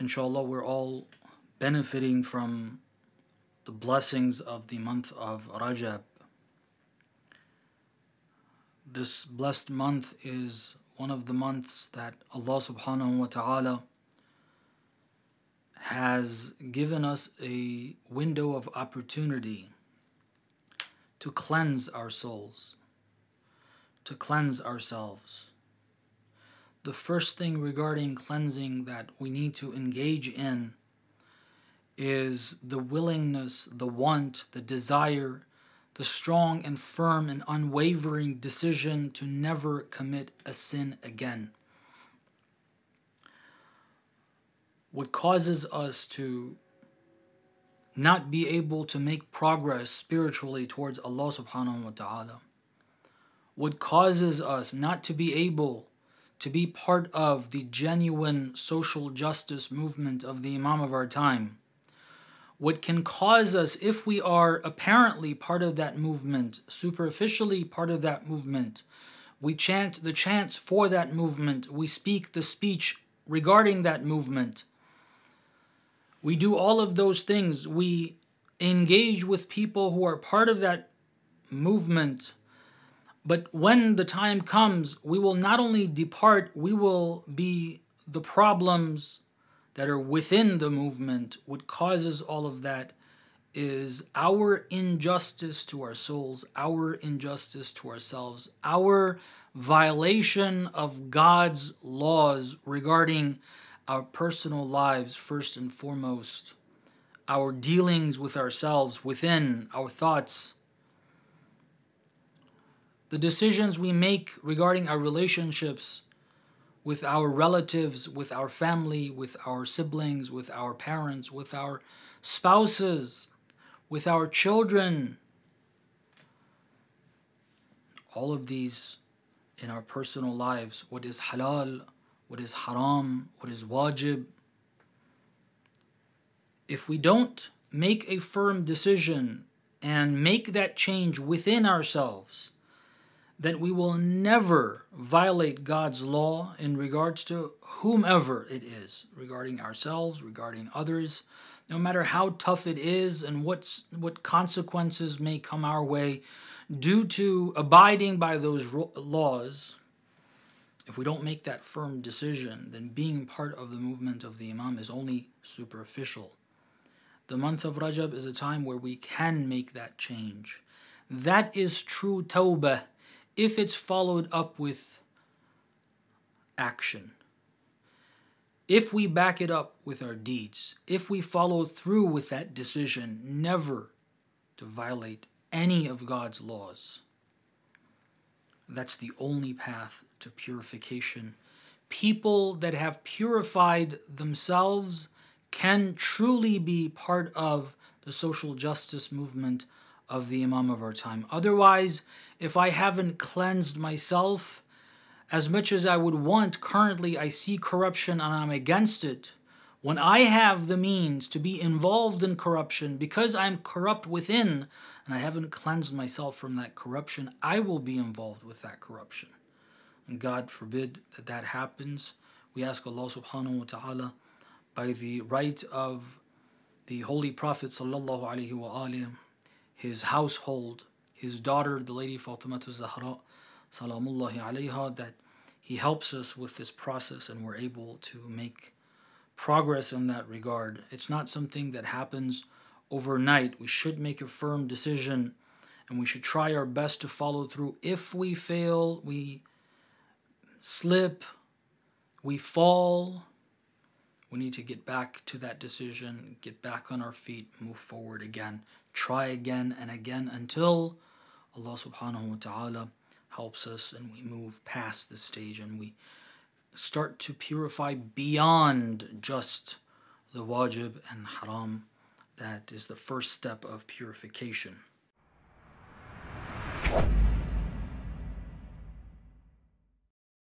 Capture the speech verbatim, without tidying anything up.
Inshallah, we're all benefiting from the blessings of the month of Rajab. This blessed month is one of the months that Allah subhanahu wa ta'ala has given us a window of opportunity to cleanse our souls, to cleanse ourselves. The first thing regarding cleansing that we need to engage in is the willingness, the want, the desire, the strong and firm and unwavering decision to never commit a sin again. What causes us to not be able to make progress spiritually towards Allah subhanahu wa ta'ala, what causes us not to be able to be part of the genuine social justice movement of the Imam of our time, what can cause us, if we are apparently part of that movement, superficially part of that movement, we chant the chants for that movement, we speak the speech regarding that movement, we do all of those things, we engage with people who are part of that movement, but when the time comes, we will not only depart, we will be the problems that are within the movement. What causes all of that is our injustice to our souls, our injustice to ourselves, our violation of God's laws regarding our personal lives first and foremost, our dealings with ourselves within, our thoughts, the decisions we make regarding our relationships with our relatives, with our family, with our siblings, with our parents, with our spouses, with our children. All of these in our personal lives, what is halal, what is haram, what is wajib. If we don't make a firm decision and make that change within ourselves, that we will never violate God's law in regards to whomever it is, regarding ourselves, regarding others, no matter how tough it is and what's, what consequences may come our way due to abiding by those ro- laws. If we don't make that firm decision, then being part of the movement of the Imam is only superficial. The month of Rajab is a time where we can make that change. That is true tawbah, if it's followed up with action. If we back it up with our deeds, if we follow through with that decision never to violate any of God's laws, that's the only path to purification. People that have purified themselves can truly be part of the social justice movement of the Imam of our time. Otherwise, if I haven't cleansed myself, as much as I would want, currently I see corruption and I'm against it. When I have the means to be involved in corruption, because I'm corrupt within, and I haven't cleansed myself from that corruption, I will be involved with that corruption. And God forbid that that happens. We ask Allah subhanahu wa ta'ala, by the right of the Holy Prophet sallallahu alaihi wa alihi, his household, his daughter, the Lady Fatimah Zahra, salamullahi alayha, that he helps us with this process and we're able to make progress in that regard. It's not something that happens overnight. We should make a firm decision and we should try our best to follow through. If we fail, we slip, we fall, we need to get back to that decision, get back on our feet, move forward again, try again and again until Allah subhanahu wa ta'ala helps us and we move past this stage and we start to purify beyond just the wajib and haram. That is the first step of purification.